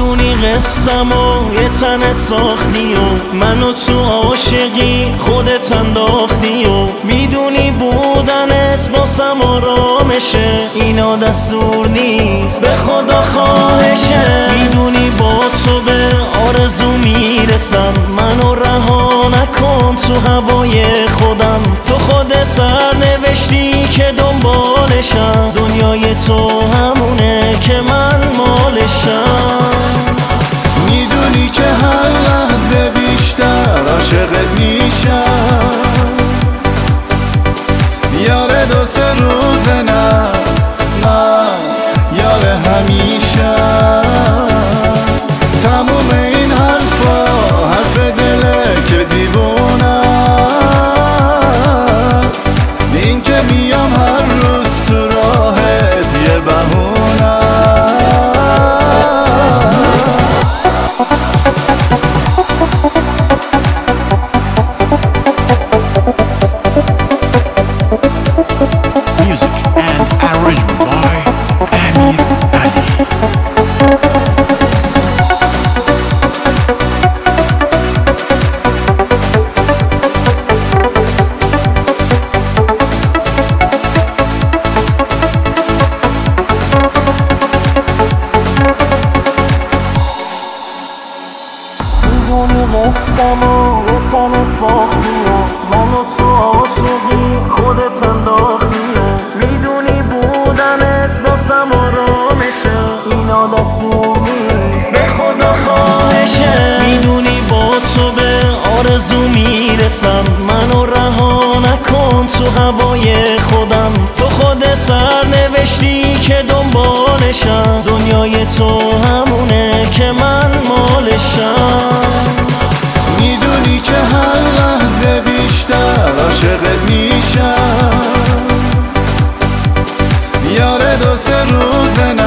میدونی قصم و یه تنه ساختی و منو تو عاشقی خودت انداختی و میدونی بودنت واسم آرامشه، اینا دستور نیست به خدا خواهشه. میدونی با تو به آرزو میرسم، منو رها نکن تو هوای خودم. تو خود سر نوشتی که دنبالشم، دنیای تو همونه که من مالشم. میدونی که هر لحظه بیشتر عاشقت میشم، یار دو سه روزه نه من یار همیشه. تموم این حرفا حرف دله که دیوونه است، این که میام هر روز تو راهت یه بهونه است. Music and arrangement by Amir Ali. میدونی قصم و یه تنه ساختی و منو تو عاشقی خودت انداختی و میدونی بودنت واسم آرامشه، اینا دستور نیست به خدا خواهشه. میدونی با تو به آرزو میرسم، منو رها نکن تو هوای خودم. تو خود سر نوشتی که دنبالشم، دنیای تو همونه که من مالشم. میدونی که هر لحظه بیشتر عاشقت میشم، یار دو سه روزه